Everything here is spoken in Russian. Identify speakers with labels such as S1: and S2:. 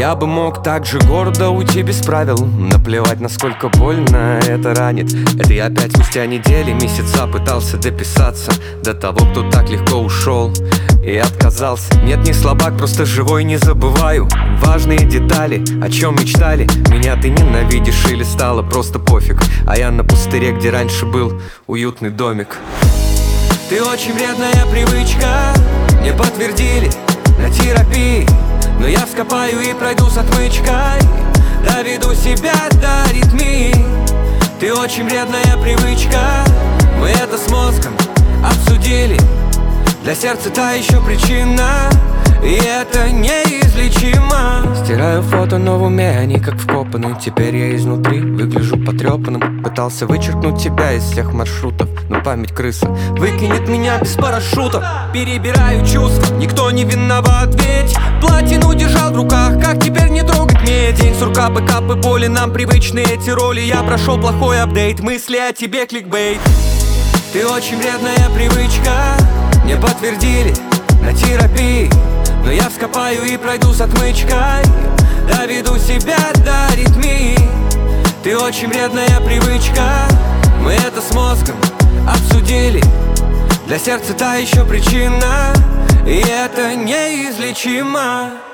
S1: Я бы мог так же гордо уйти без правил. Наплевать, насколько больно это ранит. Это я опять спустя недели, месяца пытался дописаться до того, кто так легко ушел и отказался. Нет, не слабак, просто живой, не забываю важные детали, о чем мечтали. Меня ты ненавидишь или стало просто пофиг, а я на пустыре, где раньше был уютный домик. Ты очень вредная привычка, мне подтвердили на терапии, но я вскопаю и пройду с отмычкой, доведу себя до аритмии. Ты очень вредная привычка, мы это с мозгом обсудили. Для сердца та еще причина, и это неизлечимо. Стираю фото, но в уме они как вкопаны. Теперь я изнутри выгляжу потрепанным. Пытался вычеркнуть тебя из всех маршрутов, но память крыса выкинет меня без парашюта. Перебираю чувства, никто не виноват, ведь платину держал в руках, как теперь не трогать мне. День сурка, бэкапы, боли, нам привычны эти роли. Я прошел плохой апдейт, мысли о тебе кликбейт. Ты очень вредная привычка, мне подтвердили на терапии, но я вскопаю и пройду с отмычкой, доведу себя до аритмии. Ты очень вредная привычка, мы это с мозгом обсудили. Для сердца та еще причина, и это неизлечимо.